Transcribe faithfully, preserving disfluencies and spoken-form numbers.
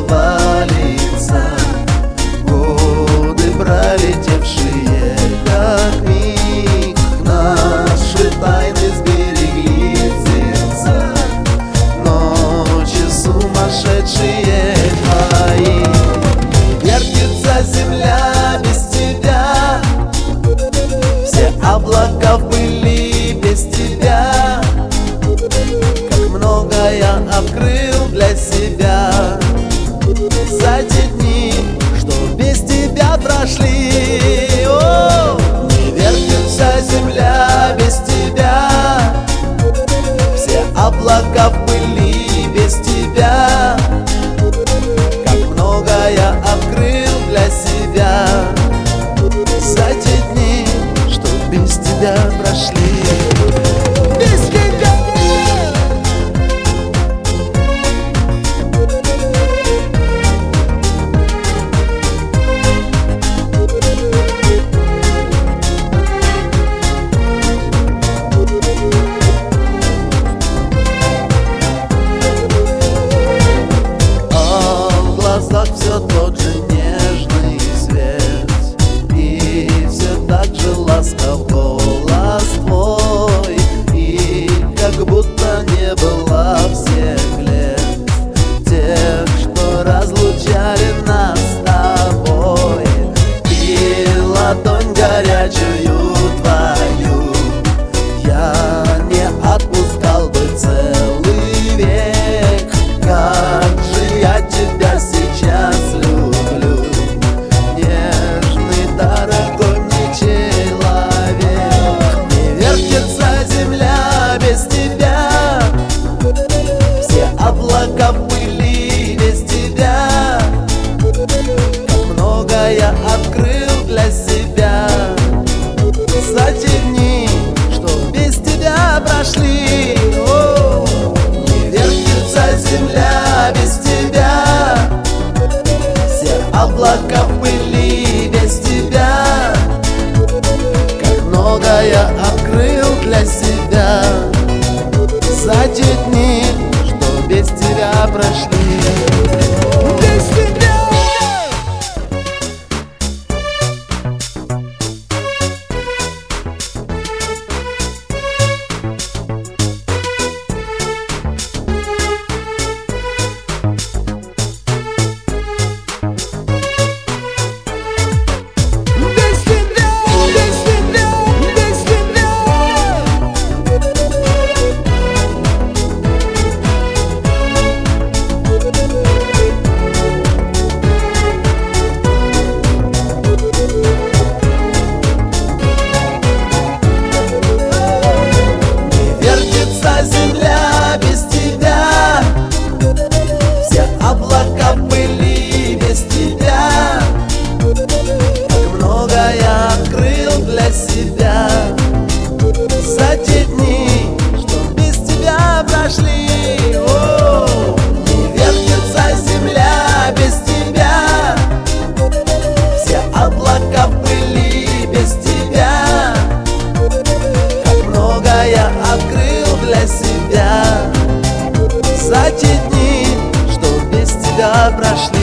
провалиться. Годы пролетевшие, как миг, наши тайны сберегли в сердцах. Ночи сумасшедшие твои. Вертится земля без тебя, все облака в пыли без тебя. Как много я открыл для себя за те дни, что без тебя прошли. О, не вертится земля без тебя, все облака в пыли без тебя. Как много я открыл для себя за те дни, что без тебя прошли. Без тебя. Все тот же нежный свет, и все так же ласков голос твой, и как будто не было всех лет, тех, что разлучали нас с тобой. И ладонь горячую твою я не отпускал бы целый век. Как же я тебя сейчас люблю, нежный, дорогой мне человек. Не вертится земля без тебя, все облака в пыли без тебя. Как много я открыл для себя за те дни, что без тебя прошли. О, не вертится земля без тебя, все облака в пыли без тебя. Как много я открыл для себя за те дни, что без тебя прошли. Без тебя. Земля без тебя, все облака в пыли без тебя. Как много я открыл для себя за те дни, что без тебя прошли. О, не вертится земля без тебя, все облака в пыли без тебя. Как много я открыл для себя за те дни, что без тебя прошли.